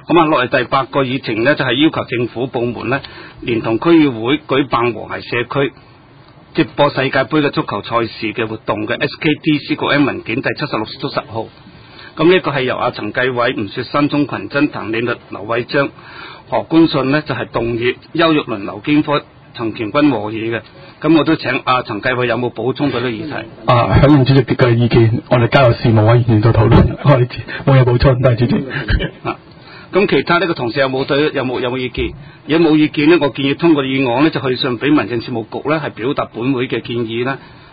咁啊，落嚟第8個議程呢，就係要求政府部門呢，連同區議會舉辦和諧社區直播世界盃嘅足球賽事嘅活動嘅 SKTC 國 M 文件第76到10號。咁呢個係由陳繼偉、吳雪新、鍾群珍、譚李律、劉偉章、何官信呢，就係動議，邱玉麟、劉堅科、陳乾君和議嘅。咁我都請陳繼偉有冇補充到呢個議題？ 響應主席嘅意見，我哋交由事務委員做討論。我有補充，多謝主席。 咁其他呢個同事有冇意見？如果冇意見呢，我建議通過議案呢，就去信俾民政事務局呢，係表達本會嘅建議啦。